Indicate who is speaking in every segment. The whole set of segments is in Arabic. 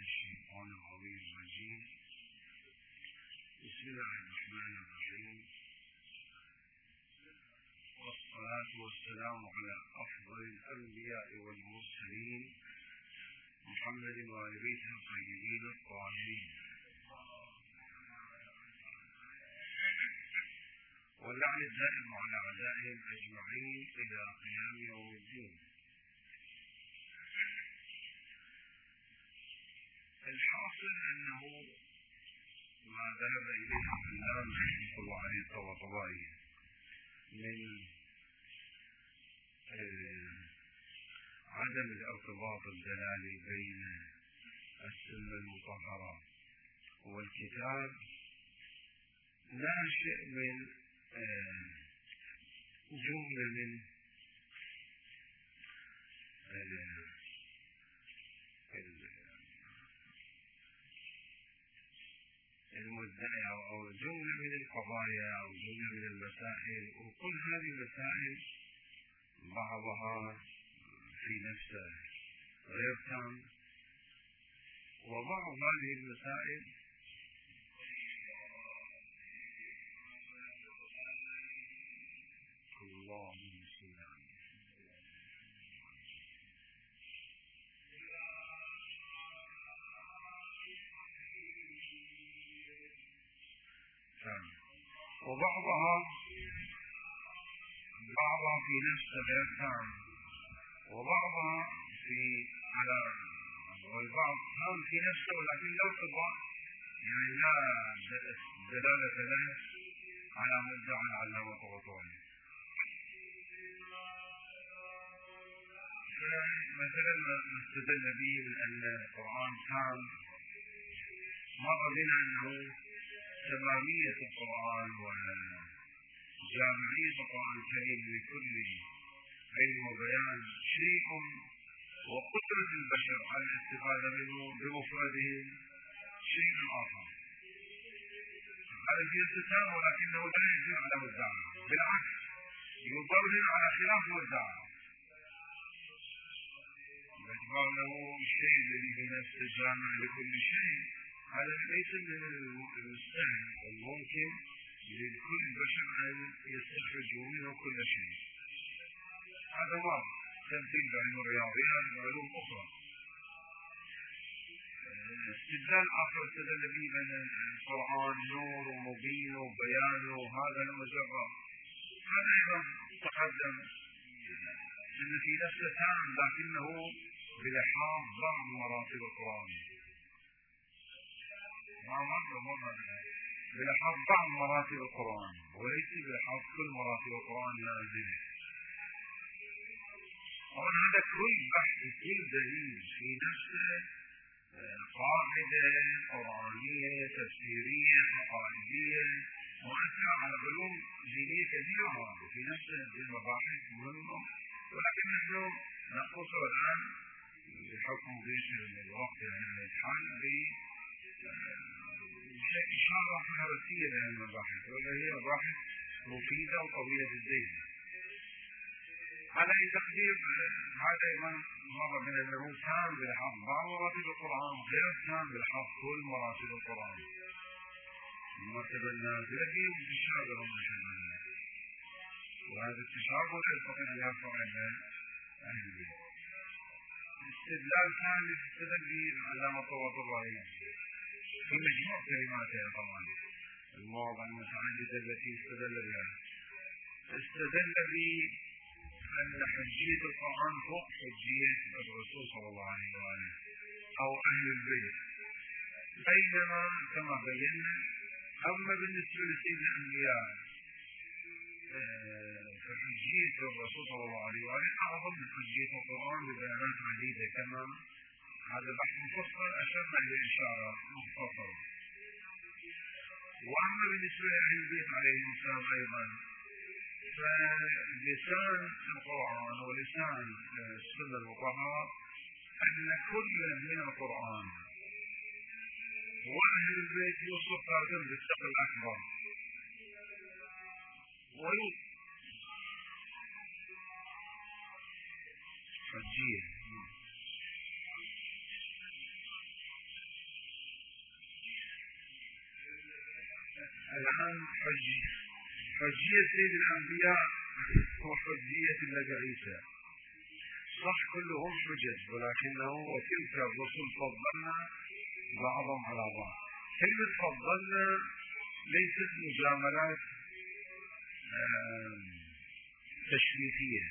Speaker 1: الشيطان العظيم الرجيم. بسم الله الرحمن الرحيم، والصلاة والسلام على أفضل الأنبياء والمرسلين محمد وآل بيته الطيبين الطاهرين، واللعن الدائم على أعدائهم أجمعين إلى قيام يوم الدين. الحاصل أنه ما ذهب إليه الإمام رحمه الله عليه الطبطبائي من عدم الارتباط الدلالي بين السنة المطهرة والكتاب ناشئ من جملة من المدعي أو جملة من القضايا أو جملة من المسائل، وكل هذه المسائل بعضها في نفسه غير تام، وبعض هذه المسائل اللهم صل على وبعضها في نفسه غير تام، وبعضها والبعض تام في نفسه ولكن لا ارتباط، يعني لا دلالة له على مبدع العلامة الطبطبائي. مثلا ما استدل به من أن القرآن تام، مر بنا أنه تمامية القرآن وجامعية القرآن الكريم لكل علم وبيان شيء، وقدرة البشر على الاستفادة منه بمفرده شيء آخر. هذا في التام، ولكنه لا يدل على مدعاه، بالعكس يبرهن على خلاف مدعاه. باعتبار له الشيء الذي في نفس الجامع لكل شيء، هذا ليس من المستحيل، الممكن لكل البشر أن يستخرجوا منه كل شيء. هذا واضح، تمثيل بعلم الرياضيات وعلوم أخرى. استدلال آخر استدل به بأن القرآن نور ومبين وبيان، وهذا المجرد هذا أيضا تقدم أن في نفسه تام، لكنه بلحاظ بعض مراتب القرآن، بلحاظ بعض مراتب القرآن وليس بلحاظ كل مراتب القرآن نازلة. طبعا هذا كل بحث، كل دليل في نفسه قاعدة قرآنية تفسيرية عقائدية مؤثرة على علوم دينية كثيرة في نفسه المباحث مهمة، ولكن نحن نقصر الآن بحكم ضيق الوقت يعني الحال بإشارة هرسية لهذه المباحث، وهي مباحث مفيدة وطويلة الذيل. على أي تقدير هذا أيضا مر من أنه تام بلحاظ بعض مراتب القرآن، غير تام بلحاظ كل مراتب القرآن. المرتبة النازلة هي متشابهة ومشابهة، وهذا التشابه لا يستطيع أن يرفع إلى أهل البيت. استدلال ثالث استدل به العلامة الطبطبائي في مجموع كلماتها، طبعا المواضع المتعددة التي استدل بها. استدل بأن حجية القرآن فوق حجية الرسول صلى الله عليه وآله أو أهل البيت، بينما كما بينا أما بالنسبة لسيد الأنبياء فحجية الرسول صلى الله عليه وآله أعظم من حجية القرآن ببيانات عديدة، كما هذا بحث مفصل أشرنا إلى إشارة مختصرة. وأما بالنسبة لأهل البيت عليهم السلام أيضا، فلسان القرآن ولسان السنة المطهرة أن كل من القرآن وأهل البيت يوصف هذا بالثقل الأكبر، حجية الآن حجية سيد الأنبياء وحجية النبي عيسى، صح كلهم حجج، ولكنه وتلك الرسل فضلنا بعضهم على بعض. كلمة فضلنا ليست مجاملات تشريفية،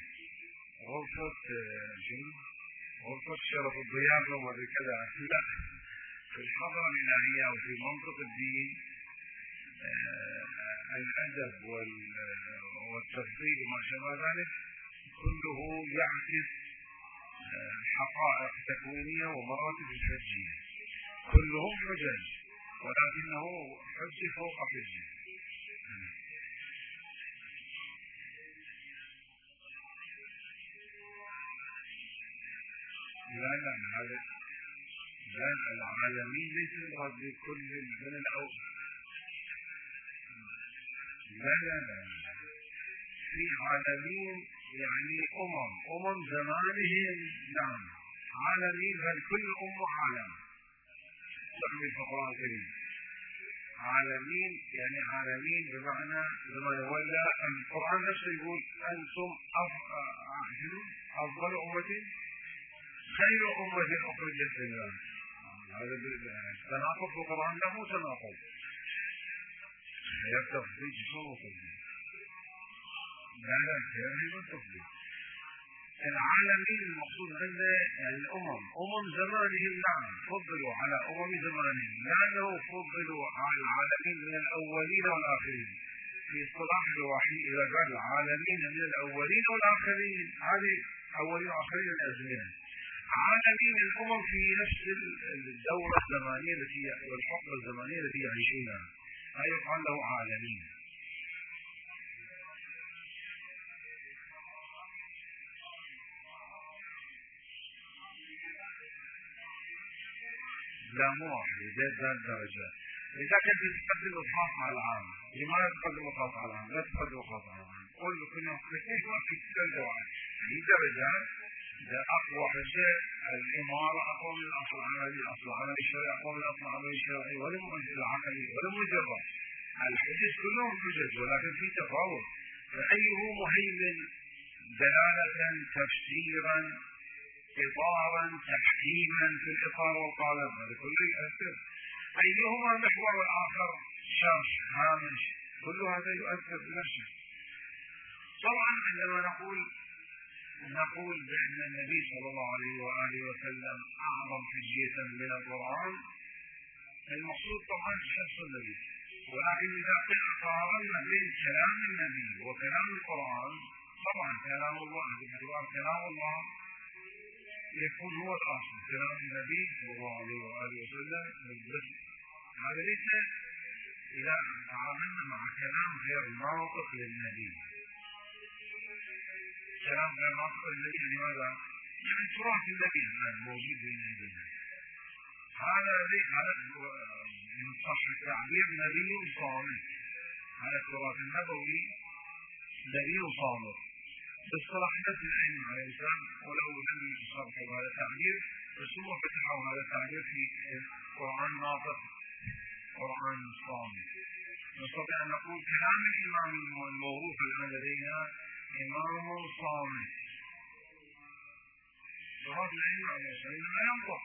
Speaker 1: غرفة شرف الضيافة وكذا، لا، في الحضارة الإلهية وفي منطق الدين الأدب والتفضيل وما شابه ذلك كله يعكس حقائق تكوينية ومراتب الحجية. كلهم حجج، ولكنه حجة فوق حجة. لا هذا العالمين ليس المراد بكل من الأول. لا في عالمين يعني أمم زمانهم. نعم، عالمين بل كل عالم. تعمل في القرآن الكريم عالمين يعني عالمين بمعنى زمان، ولا القرآن نفسه يقول أنتم أفضل أمة خير أمة أخرجت للناس. هذا تناقض في القرآن، لا مو تناقض، يتفضيل شنو تفضيل؟ لا كلام تفضيل. العالمين المقصود عنده يعني أمم زمانهم. نعم فضلوا على زمانهم، لأنه فضلوا على العالمين من الأولين والآخرين. في اصطلاح الوحي إذا قال العالمين من الأولين والآخرين، هذه أولين وآخرين الأزمنة. عالمين الأمم في نفس الدورة الزمانية والحقبة الزمانية التي يعيشونها، هذا يقال له عالمين. لا مو واحد، ذات درجات. إذا كنت تقدم الخاص على العام، لماذا تقدم الخاص على العام؟ لا تقدم الخاص على العام. قل كنا في درجة واحدة. في درجات أقوى حجة الإمارة أقوى من الأصل العملي، الأصل العملي الشرعي أقوى من الأصل العملي الشرعي، ولا المؤثر العقلي ولا مجرد. الحجج كلهم حجج، ولكن في تفاوت. فأيه مهيمن دلالة تفسيرا إطارا تحكيما في الإطار والقالب، هذا كله يؤثر. أيهما محور الآخر شرح هامش، كل هذا يؤثر بنفسه. طبعا عندما نقول بأن النبي صلى الله عليه وآله وسلم أعظم حجية من القرآن، المقصود طبعا شخص النبي، ولكن إذا قارنا بين كلام النبي وكلام القرآن، طبعا كلام الله باعتبار كلام الله يكون هو الأصل، كلام النبي صلى الله عليه وآله وسلم بالجسد. هذا ليس إذا تعاملنا مع كلام غير ناطق للنبي. كلام غير ناطق للنبي يعني ماذا؟ يعني تراث النبي الآن موجود بين أيدينا. هذا من صح التعبير نبي صامت. هذا التراث النبوي نبي صامت. باصطلاح نفس العلم عليه السلام، ولو لم يصرحوا هذا التعبير بس هم فتحوا هذا التعبير في قرآن ناطق، قرآن صامت. نستطيع أن نقول كلام الإمام الموروث الآن لدينا إمام صامت. تراث العلم عليه السلام لا ينطق،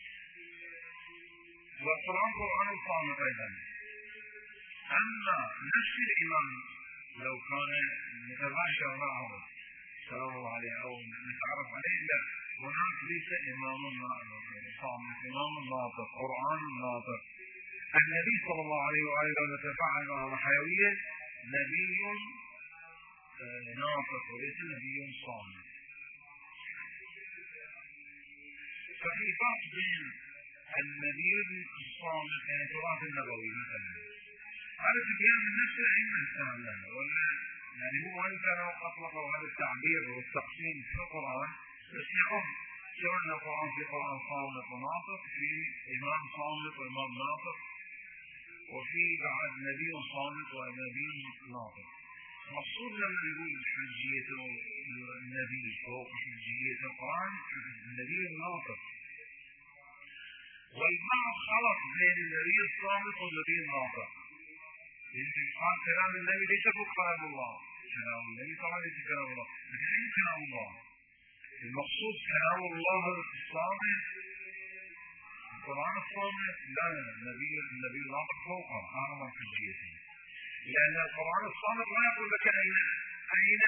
Speaker 1: والقرآن قرآن صامت أيضا. أما نفس الإمام لو كان نتباشر معه سلام الله عليه أو نتعرف عليه، لا، هناك ليس إمام صامت، إمام ناطق، قرآن ناطق. النبي صلى الله عليه وآله نتفاعل معه حيويا، نبي ناطق وليس نبي صامت. ففي فرق بين النبي الصامت يعني التراث النبوي مثلا، هذا تبيان من نفس العلم الإسلام لنا، ولا يعني هو أنت لو أطلقوا هذا التعبير والتقسيم في القرآن بس يعم سواء القرآن في قرآن صامت وناطق، في إمام صامت وإمام ناطق، وفي بعد نبي صامت ونبي ناطق. مقصود لما يقول حجية النبي فوق حجية القرآن، النبي الناطق. والبعض خلط بين النبي الصامت والنبي الناطق، قال كلام النبي ليس فوق كلام الله، كلام النبي طبعا ليس كلام الله، لكن أي كلام الله؟ المقصود كلام الله الصامت، القرآن الصامت، لا، النبي ناطق فوقه، هذا ما حجيته، لأن القرآن الصامت لا يقول لك أين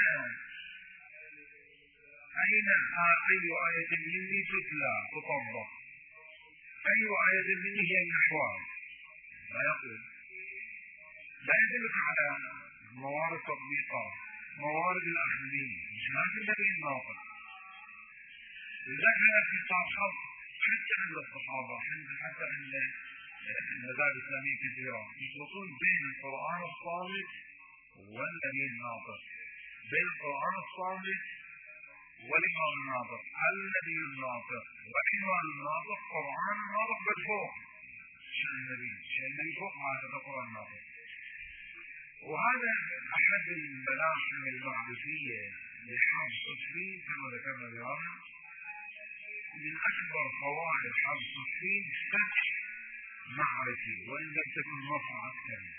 Speaker 1: أي آية مني تتلى تطبق، أي آية مني هي النحوان، لا يقول، لا يدلك على موارد تطبيقات، موارد الأخذية، مش هذا النبي الناطق. لذلك هذا اختصار خط حتى عند الصحابة، حتى عند المذاهب الإسلامية كثيرة يخلطون بين القرآن الصامت والنبي الناطق، بين القرآن الصامت والإمام الناطق، النبي الناطق والإمام الناطق، قرآن الناطق بل فوق شأن النبي فوق ما تذكر الناطق. وهذا أحد الملاحم المعرفية لحافظ صفين كما ذكرنا بهذا، من أكبر فوائد حافظ صفين فتح معرفي وإن لم تكن نص عسكري.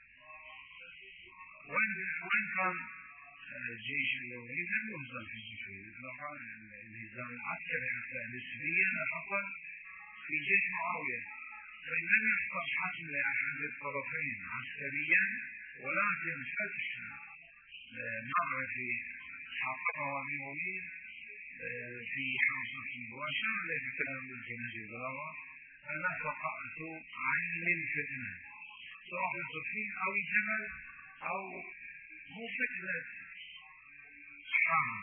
Speaker 1: وإن كان الجيش اليومي لم يهزم في صفين، كان الهزام العسكري حتى نسبيا حصل في جيش معاوية، فإن لم يحصل حسم لأحد الطرفين عسكريا، ولكن فتح معرفي حققه اليومي في حافظ صفين. وأشار إليه في كلام في نهج البلاغة: أنا فقعت عين الفتنة، سواء في صفين أو الجبل أو مو فتنة حال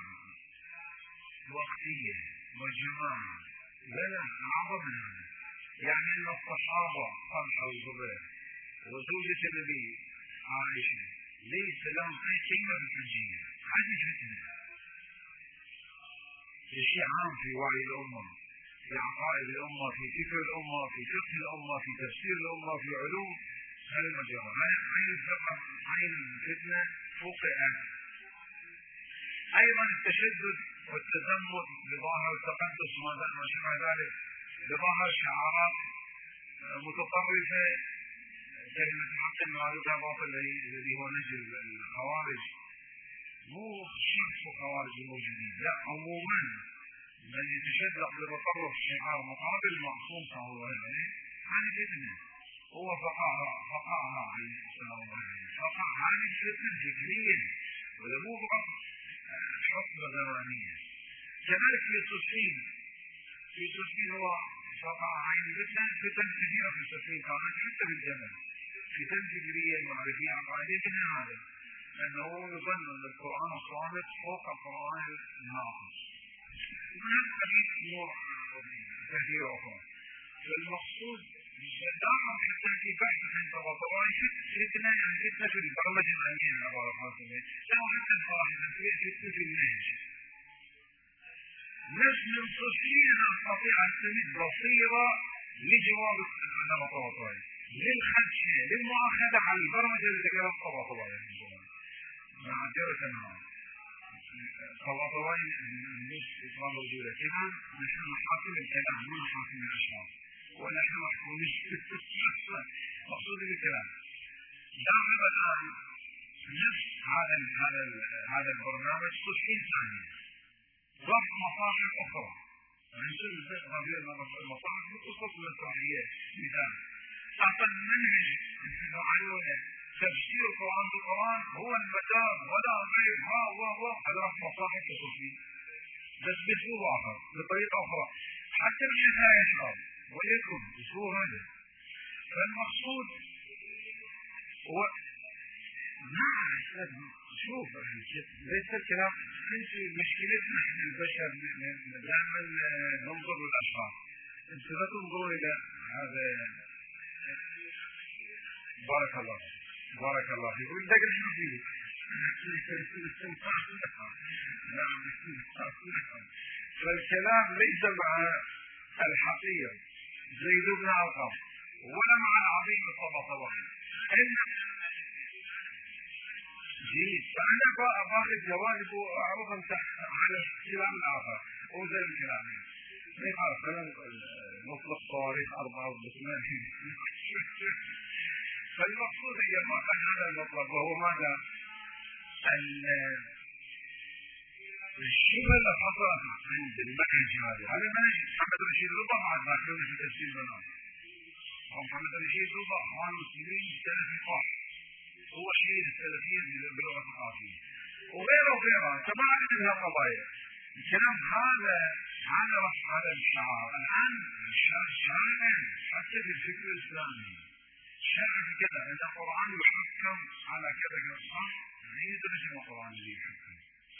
Speaker 1: وقتية وجماعة، لا أعظم من هذا. يعني أن الصحابة طلحة والزبير وزوجة النبي عائشة ليس لهم أي قيمة في الحجية، هذه فتنة، شيء عام في وعي الأمة، في عقائد الأمة، في فكر الأمة، في فقه الأمة، في تفسير الأمة، في علوم المجرى. عين الفتنة فوقئ. أيضا التشدد والتزمت بظاهر التقدس وما شابه ذلك، بظاهر شعارات متطرفة، كلمة حق معروفة باطل الذي هو نهج الخوارج، مو شخص الخوارج الموجودين، لا، عموما من يتشدق بتطرف شعار مقابل المعصوم صلى الله عليه وسلم، هذه فتنة. هو فقعها عليه السلام عليه، فقع هذه فتنة فكرية ولا مو فقط حقبة زمانية. كذلك في صفين هو فقع عين فتن كثيرة في صفين كانت حتى بالجبل، فتن فكرية معرفية عقائدية من هذا، لأنه يظن أن القرآن الصامت فوق القرآن الناقص. وهذا قضية أمور كثيرة أخرى. فالمقصود دائما حتى في بحث عن طبعا فتنة، يعني فتنة في البرمجة العلمية العبارة الخاصة، أو حتى الفاحشة فتنة في النهج. نفس من صفين أستطيع أستمد بصيرة لجواب الطبطبائي، للخدشة، للمؤاخذة على البرمجة اللي ذكرها الطبطبائي مع جرة النار. الطبطبائي مش إطلاق وجوده كده، نحن نحاكم الكلام ما نحاكم الأشخاص، ونحن محكومين مقصود بالكلام. لاحظ الآن نفس هذا البرنامج صفين ثانية، ضبط مصاحف أخرى، عنصر غير المصاحف قصص مسرحية مثال، أعطى المنهج معلومة تفسير القرآن بالقرآن هو المجال ولا غير، هذا مصاحف صفين، بس بأسلوب آخر بطريقة أخرى، حتى من لا يشعر ويكون بأسلوب هذا. فالمقصود هو شوف ليس الكلام مشكلتنا احنا البشر دائما ننظر للاشخاص، انت لا تنظروا الى هذا. بارك الله فيكم. دقل شنو فيه؟ فالكلام ليس مع الحقير زيد بن ارقم ولا مع العظيم الطبطبائي. جيد، فأنا باخذ جوانب وأعرض أنت على الكلام الآخر وزي الكلام ما يخالف. خلينا نطلق صواريخ 4 و8 فالمقصود هي يحقق هذا المطلب، وهو ماذا؟ الشبه اللي حصلت عند المنهج هذا منهج محمد رشيد رضا بعد ما كان في تفسير المنهج. محمد رشيد رضا اخوان المسلمين سلفي قاح، هو شهيد السلفيه باللغه القافيه، وغيره تبعد من هالقضايا. الكلام هذا رفع هذا الشعار الان شائع حتى في الفكر الاسلامي، شائع في كذا ان القران يحكم على كذا صح، يعني يدرس القران اللي يحكم.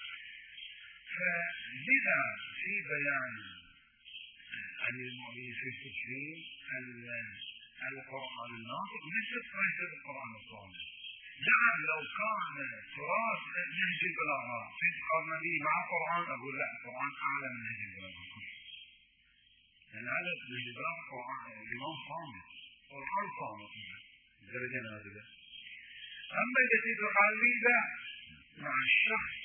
Speaker 1: فلذا في بيان عن المؤمنين في تفسير القرآن الناطق ليس القرآن الصامت. نعم لو كان تراث نهج البلاغة في تقارن به مع القرآن أقول لا، القرآن أعلى من نهج البلاغة، لأن هذا نهج البلاغة القرآن الإمام صامت، القرآن صامت درجة نازلة. أما التي تقال لا مع الشخص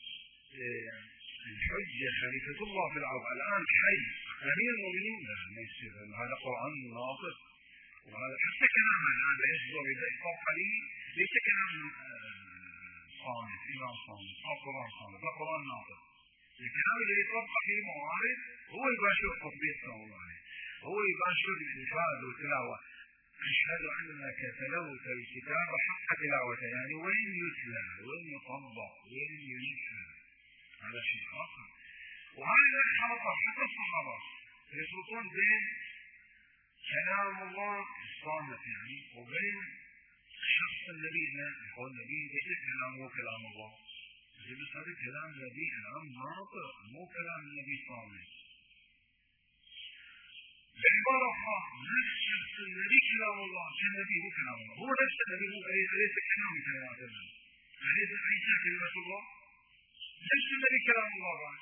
Speaker 1: الحجة خليفة الله في الأرض الآن حي أمير المؤمنين، لا يصير هذا قرآن ناطق، وهذا حتى كلام الآن لا يصدر إذا يطبق لي ليس كلام صامت إمام صامت أو قرآن صامت، لا قرآن ناطق. الكلام اللي يطبق فيه موارد هو يباشر تطبيق الله، هو يباشر الإنفاذ والتلاوة. أشهد أنك تلوت الكتاب حق تلاوته، يعني وين يتلى وين يطبق وين ينفذ، هذا شيء آخر. وهذا الحركة حتى الصحابة يربطون بين كلام الله الصامت يعني وبين شخص النبي. هو النبي ليس كلامه كلام الله، بس هذا كلام النبي كلام ناطق، مو كلام النبي صامت. بعبارة أخرى نفس شخص النبي كلام الله كالنبي مو كلام الله، هو نفس النبي ليس كلام كلمات الله، أليس عيسى كلمة الله؟ نفس النبي كلام الله بعد.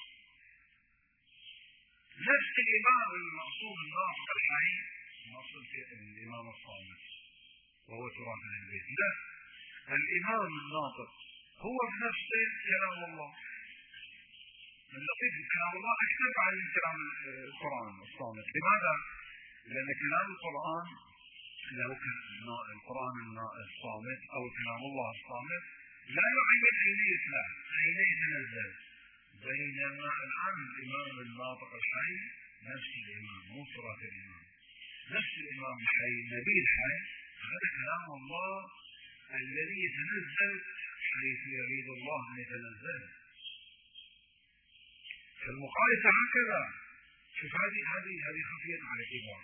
Speaker 1: نفس الإمام المعصوم الناطق الحي نصل الإمام الصامت وهو تراث أهل البيت. لا، الإمام الناطق هو بنفسه كلام الله. اللطيف كلام الله أكثر عن كلام القرآن الصامت. لماذا؟ لأن كلام القرآن لو كان القرآن الصامت أو كلام الله الصامت لا يعين أين يتلى أين يتنزل، بينما الآن الإمام الناطق الحي نفس الإمام مو تراث الإمام، نفس الإمام الحي النبي الحي، هذا كلام الله الذي يتنزل حيث يريد الله أن يتنزل. فالمقايسة هكذا. شوف هذه خفية على الإباء.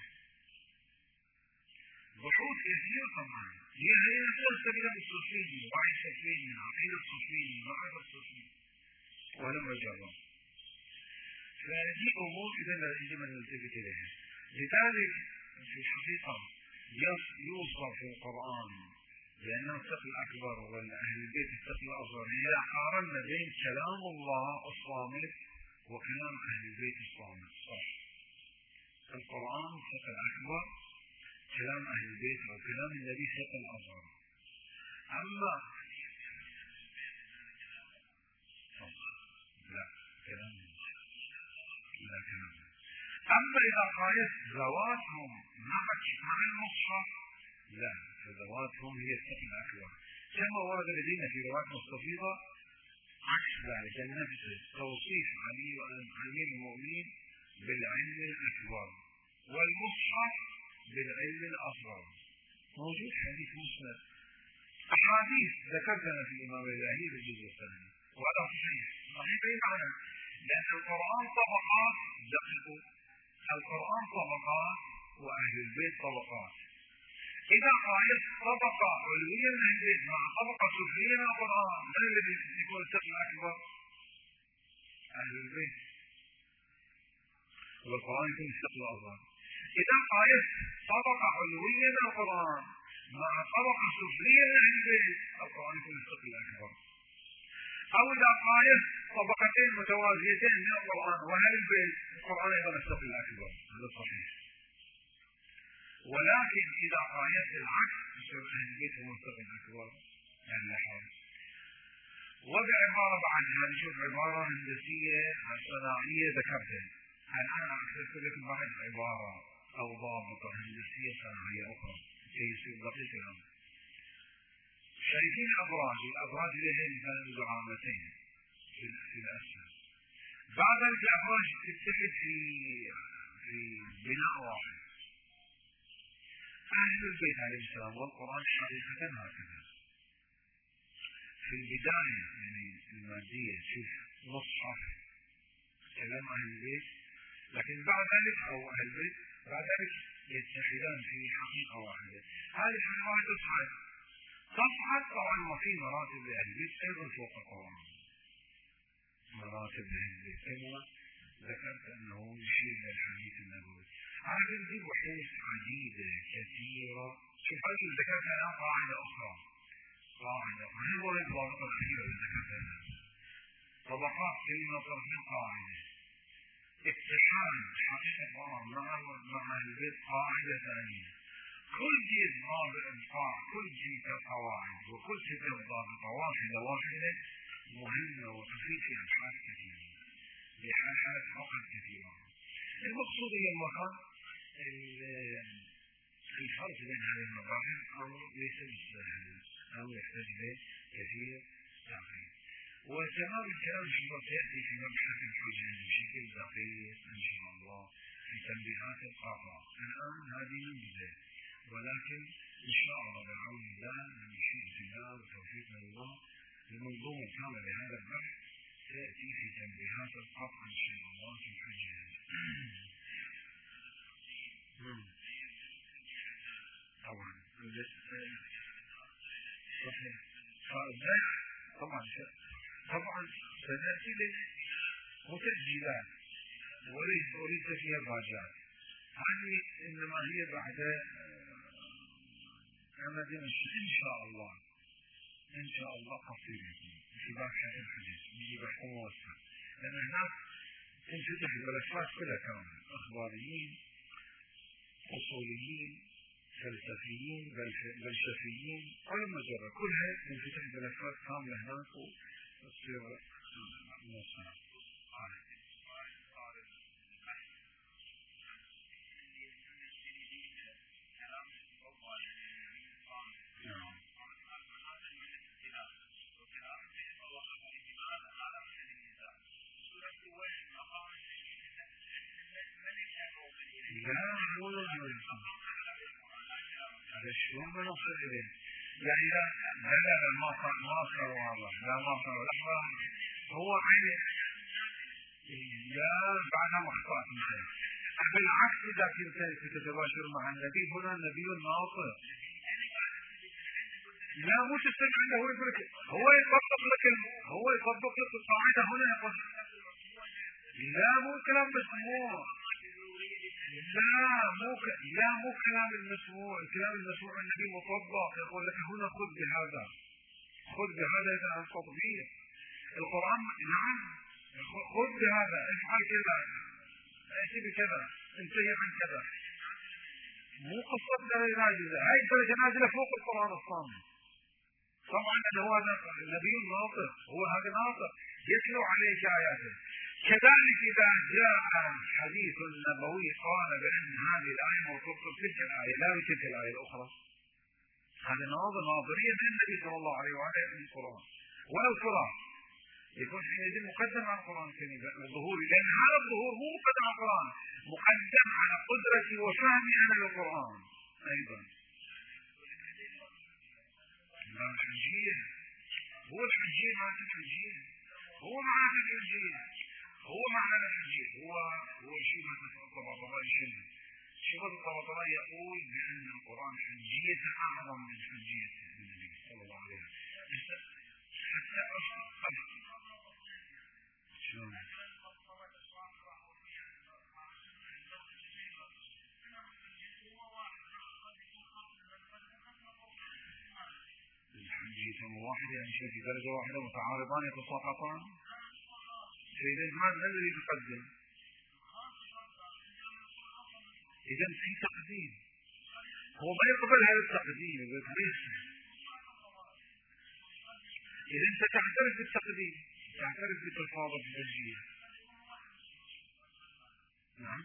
Speaker 1: بحوث كثيرة طبعا هي نفس كلام الصوفيين، وعي الصوفيين، عقيدة الصوفيين، معرفة الصوفيين، ولم يجرب. فهذه أمور إذا يجب أن نلتفت إليها. لذلك في الحقيقة يوصف في القرآن لأن الثقل الأكبر والأهل البيت الثقل الأصغر. إذا قارنا بين كلام الله الصامت وكلام أهل البيت الصامت صح. القرآن ثقل أكبر، كلام أهل البيت أو كلام النبي ثقل أصغر. أما أما إذا قايست ذواتهم مع المصحف لا، فذواتهم هي الثقل الأكبر، كما ورد لدينا في روايات مستفيضة عكس ذلك. النفس توصيف علي المؤمنين بالعلم الأكبر والمصحف بالعلم الأصغر. موجود حديث مسند، أحاديث ذكرتنا في الإمام الإلهي بالجزء الثاني، وهذا صحيح أي معنى، لأن القرآن طبقات دقيقة، القرآن طبقات وأهل البيت طبقات. إذا قايست طبقة علوية من أهل البيت مع طبقة سفلية من القرآن، من الذي يكون الثقل الأكبر؟ أهل البيت، والقرآن يكون الثقل الأصغر. إذا قايست طبقة علوية من القرآن مع طبقة سفلية من أهل البيت، القرآن يكون الثقل الأكبر. أو إذا قايست طبقتين متوازيتين من القرآن وأهل البيت، القرآن أيضا الثقل الأكبر. هذا صحيح. ولكن إذا قايست العكس يصير أهل البيت هم الثقل الأكبر يعني لا حرج. وبعبارة بعد هذه شوف عبارة هندسية صناعية ذكرتها، الآن أكتب لكم بعد عبارة أو ضابطة هندسية صناعية أخرى كي يصير دقيق الأمر. شايفين الأبراج لها مثلا دعامتين في الأسفل. بعد ذلك الأبراج تتحد في بناء واحد. أهل البيت عليه السلام والقرآن حقيقة هكذا. في البداية يعني المادية تشوف مصحف كلام أهل البيت، لكن بعد ذلك أو أهل البيت بعد ذلك يتحدان في حقيقة واحدة. هذه الحقيقة تصعد طبعا، وفي مراتب لأهل البيت أيضا فوق القرآن. مراتب لأهل البيت كما ذكرت أنه يشير إلى الحديث النبوي. هذه دي بحوث عديدة كثيرة. شوف هذه ذكرتها الآن قاعدة أخرى، قاعدة هي الضابطة الأخيرة اللي ذكرتها. طبقات كلمة طرفين قاعدة. اتحاد حقيقة القرآن مع البيت قاعدة ثانية. كل جيل ضابط كل جيل كقواعد، وكل تلك ضابطة واحدة مهمة وتفيد في أبحاث كثيرة بحالات فقط كثيرة. المقصود هي المرة الفرق بين هذه المراحل ليس بالسهل أو يحتاج إليه كثير تعقيد. وتمام الكلام إن شاء الله سيأتي في مبحث الحجة بشكل دقيق إن شاء الله في تنبيهات القاطعة. الآن هذه نبذة، ولكن إن شاء الله بعون الله من شيء الله وتوفيق الله المنظومة الكاملة لهذا البحث سيأتي في تنبيهات القاطعة إن شاء الله في الحجة. طبعا صحيح. طبعا سنأتي لمتأجيلات وليس فيها باجات. هذه إنما هي بعد أمد إن شاء الله قصيرة في باحث الحديث يجي بحث موسع، لأن هناك تنفتح الملفات كلها كاملة، أخباريين، أصوليين، فلسفيين، بلشفيين، كل مجرة كلها تنفتح الملفات كاملة هناك وتصير موسعة. لا هذا شلون بنوصل إليه؟ يعني لا ما صار واضح. لا ما صار هو عينه لا بعدها مخطئ مثلا. بالعكس إذا كنت تتباشر مع النبي هنا نبي ناطق. لا مو تستمع عنده، هو يطبق لك القاعدة هنا يقول لا مو كلام مسموع. لا مو كلام المسموع. الكلام المسموع النبي مطبق، يقول لك هنا خذ بهذا إذا عن تطبيق القرآن. نعم خذ بهذا، افعل كذا، ائتي بكذا، انتهي عن كذا. مو قصة نازلة، هاي الدرجة نازلة فوق القرآن الصامت. طبعا هذا النبي الناطق، هو هذا ناطق يتلو عليك آياته. كذلك إذا جاء حديث نبوي قال بأن هذه الآية مرتبطة بتلك الآية لا بتلك الآية الأخرى، هذا ناظرية من النبي صلى الله عليه وآله من القرآن، ولو ترى يكون حينئذ مقدم على القرآن الكريم الظهور، لأن هذا الظهور مو مقدم على القرآن، مقدم على قدرتي وفهمي أنا للقرآن أيضا. لا الحجية هو الحجية معنى الحجية، هو معنى الحجية، هو معنى الحجية، هو شيء مثل الطبطبائي. شيخ الطبطبائي يقول بأن القرآن حجية أعظم من حجية النبي صلى الله عليه وسلم. حتى شلون الحجية واحدة، يعني شيء في درجة واحدة متعارضان يتساقطان. إذا ما الذي يتقدم؟ إذا في تقديم، هو ما يقبل هذا التقديم. إذا أنت تعترف بالتقديم، تعترف بالتفاضل بالجزئية. نعم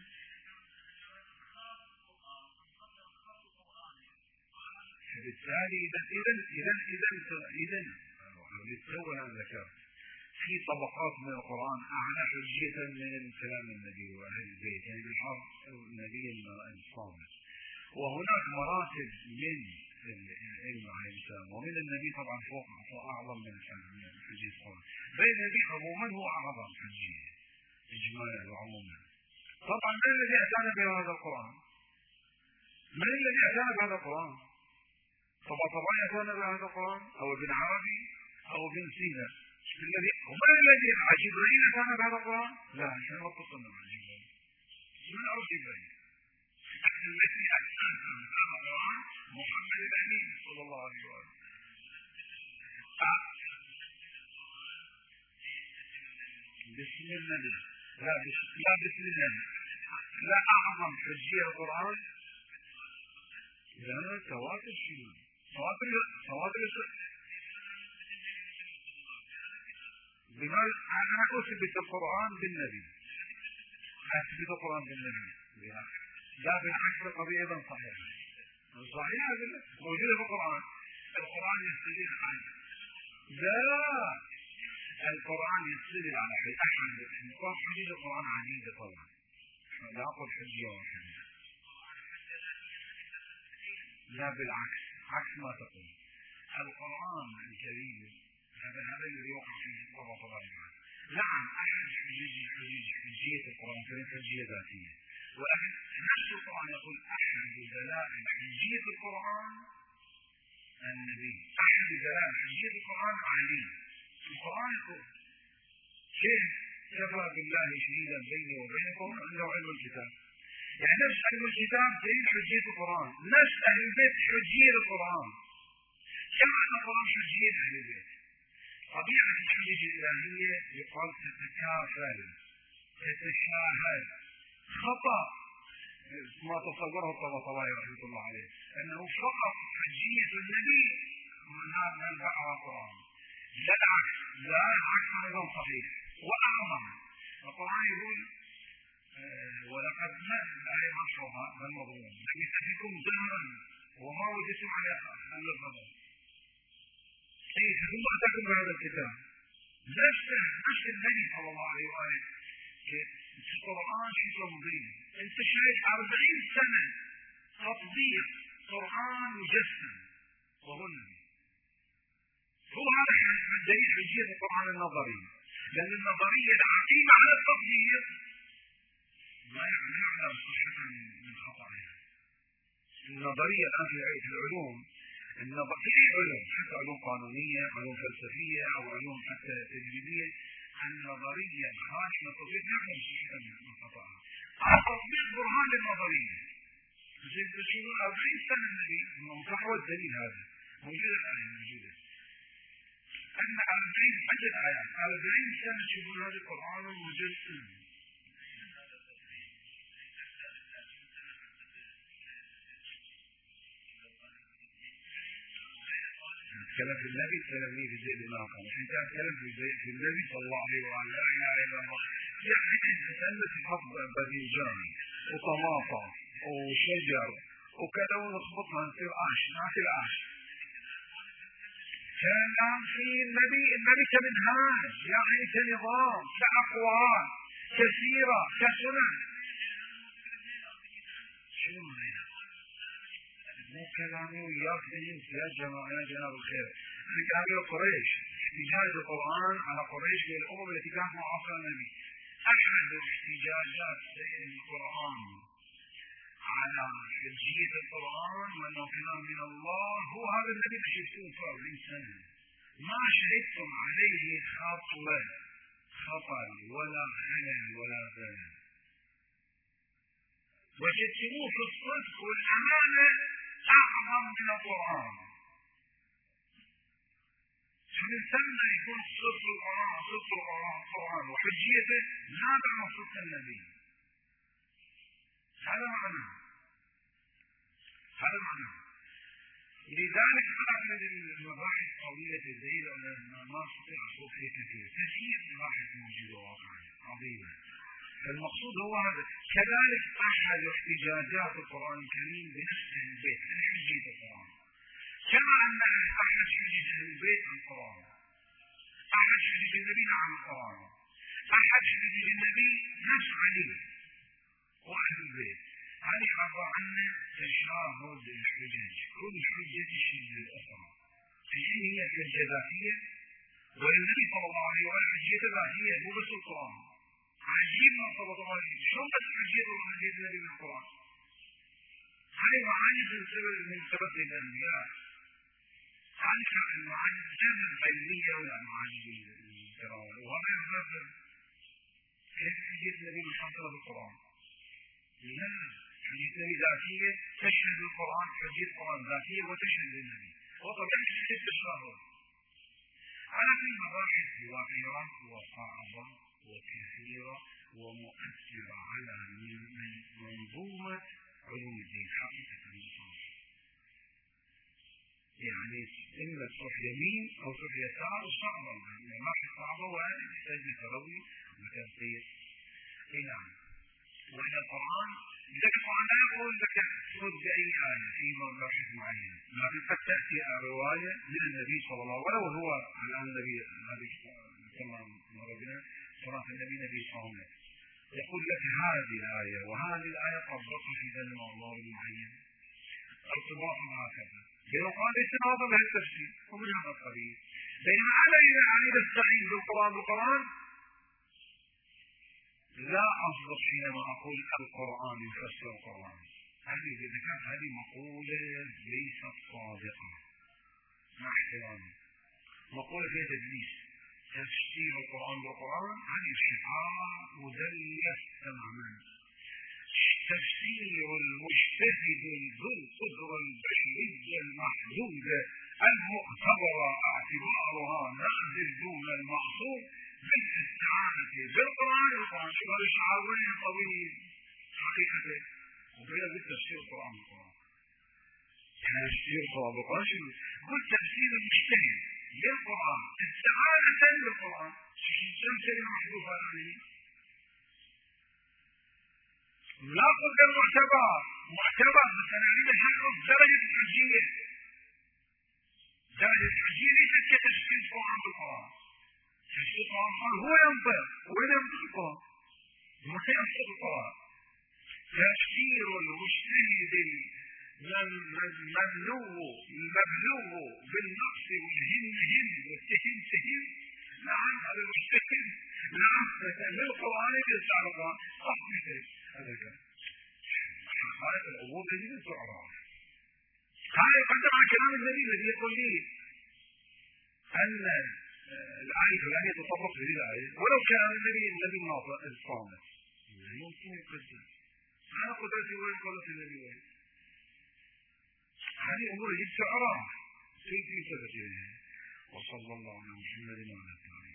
Speaker 1: بالتالي إذا للتو أنا ذكرت في طبقات من القرآن أعلى حجية من كلام النبي وأهل البيت، يعني بالحرف النبي الصامت، وهناك مراتب من العلم عليه السلام ومن النبي طبعا فوق أعظم من حجية القرآن، بين النبي عموما هو أعظم حجية إجمالا وعموما. طبعا من الذي أتانا بهذا القرآن؟ من الذي أتانا بهذا القرآن؟ طبعا أتانا بهذا القرآن أو ابن عربي أو ابن سينا، ومن الذي جبريل أتانا بهذا القرآن؟ لا، نحن ما اتصلنا مع جبريل، من أرض جبريل. الذي أتانا بهذا القرآن محمد الأمين صلى الله عليه وسلم. بسم النبي، لا بسم النبي، لا أعظم حجية القرآن لا تواتر شيء، تواتر بمعنى أنا أثبت القرآن بالنبي، أثبت القرآن بالنبي، لا بالعكس القضية أيضا صحيحة موجودة في القرآن يستدل على لا، القرآن يستدل على أحد نقاط حجية القرآن عديدة طبعا، لا أقول حجية واحدة، لا بالعكس، عكس ما تقول. القرآن الكريم هذا الذي يوقع فيه الله طبعا. نعم أحد حجية القرآن الكريم حجية ذاتية، ولكن نفس القرآن يقول أحد دلائل حجية القرآن النبي، أحد دلائل حجية القرآن علي. القرآن يقول شيء كفى بالله شهيدا بيني وبينكم عنده علم الكتاب، يعني نفس علم الكتاب دليل حجية القرآن، نفس أهل البيت حجية القرآن، كما أن القرآن حجية أهل البيت. طبيعة الحجة الإلهية يقال تتكافل تتشاهد، خطأ ما تصوره الطباطبائي رحمة الله عليه أنه فقط حجية النبي ننبعها القرآن، لا العكس، لا العكس أيضا صحيح وأعظم. القرآن يقول ولقد الآية مشروعة بالمضمون لبث فيكم دهرا وما وجدتم على أهل الفضل ثم أتاكم بهذا الكتاب. نفس النبي صلى الله عليه وآله في القرآن شيء تنظيم، أنت شايف 40 سنة تطبيق قرآن مجسم وهو النبي. هو هذا دليل حجية القرآن النظري، لأن النظرية العقيمة على التطبيق ما يعلم صحة من خطأها. النظرية الآن في العلوم، في علوم حتى علوم قانونية، علوم فلسفية أو علوم حتى تجريبية، النظرية الخارجة من التطبيق يعلم صحة من خطأها. التطبيق برهان للنظرية. يقول 40 سنة النبي فحوى الدليل هذا موجود الآن موجودة. أن 40 عدد آيات 40 سنة تشوفون هذا القرآن مجسم. كلام في النبي تلمني في زيد الناقة، انت كلام في النبي صلى الله عليه وآله لا إله إلا الله. يعني تسلت الحفظ باذنجان وطماطة وشجر وكذا ونخبطها نصير عاش ناكل عاش. كلام في النبي كمنهاج، يعني كنظام، كأقوال كثيرة كسنن. شنو هذا؟ مو كلامي وياك انت يا جناب الخير. انا كلامي قريش، احتجاج القرآن على قريش والامم التي كانت معاصرة النبي. احد احتجاجات القرآن على حجية القرآن وانه كلام من الله هو هذا الذي شفتوه في 40 سنة. ما شهدتم عليه خطأ ولا خلل ولا ذنب، وجدتموه في الصدق والأمانة أعظم من القرآن. فنسمى يكون صدق القرآن وحجيته نابع من صدق النبي. هذا معناه. لذلك أعمل المباحث طويلة الدليل على ما استطيع أشوف فيه كثير مباحث موجودة واقعا عظيمة. المقصود هو هذا. كذلك أحد احتجاجات القرآن الكريم بنفس البيت عن حجية القرآن أن أحد حديث البيت عن القرآن، أحد حديث النبي عن القرآن، أحد حديث النبي نفس عليه وأهل البيت. هذه عبارة عن تشابه الحجج، كل حجة تشد الأخرى. الحين هي حجة ذاتية، والنبي صلى الله عليه وسلم حجية ذاتية مو بس القرآن. عجيب ما صلى الله عليه وسلم شلون بس حجية وحجية النبي بالقرآن؟ هذه معاني من سبب الأنبياء. هذه المعاني جزء العلمية والمعاني الكرامة، وهذا يفضل كيف حجية النبي محصلة بالقرآن؟ لا، حجية النبي ذاتية تشهد القرآن، حجية القرآن ذاتية وتشهد النبي. وطبعا حجية التشابه على كل مباحث واقعة وصعبة وكثيرة ومؤثرة على منظومة علوم الدين حقيقة المصالح. يعني إما تروح يمين أو تروح يسار وصعبة، يعني ما في صعبة وهذا تحتاج لتروي وتنقيح. نعم. وإن القرآن إذا القرآن لا يقول لك خذ بأي آية في مباحث معينة، لكن قد تأتي رواية من النبي صلى الله عليه وسلم، ولو هو الآن النبي هذه كما مر بنا صلاة النبي نبي صامت، يقول لك هذه الآية وهذه الآية طبقها في ذلك الموضوع المعين، ارتباط هكذا بين القرآن استناظا له التفسير ومن هذا القبيل. بينما أنا إذا أريد أستعين بالقرآن لا أصدق حينما أقول القرآن يفسر القرآن. هذه مقولة ليست صادقة مع احترامي، مقولة فيها تدليس. تفسير القرآن بالقرآن هذه شعار مدلس تماما. تفسير المجتهد ذو القدرة البشرية المحدودة المعتبرة اعتبارها نازل دون المقصود بالاستعانة بالقرآن. القرآن شو هذا الشعار وين طويل حقيقته، وبين بالتفسير القرآن بالقرآن. يعني تفسير القرآن بالقرآن شو؟ قل تفسير المجتهد للقرآن استعانة بالقرآن. شو كلمة محذوفة عليه؟ لا قدر معتبر بس أنا أريد أحقق درجة الحجية. درجة الحجية ليست كتفسير القرآن بالقرآن. تفسير القرآن هو ينطق، وين ينطق القرآن؟ ما ينطق القرآن. تفسير المجتهد المبلوغ بالنقص والهم والتهم. نعم هذا المجتهد نعم للقرآن يسعى القرآن صح مثل هذا الكلام. حقائق الأمور يجب أن تعرف. هذا يقدم على كلام النبي الذي يقول لي أن الآية الآية تطبق هذه الآية ولو كان النبي الناطق الصامت. ممكن يقدم. أنا قدرتي وين قدرت النبي وين؟ هذه أمور يجب تعرف. في سبب وصلى الله على محمد وعلى آله.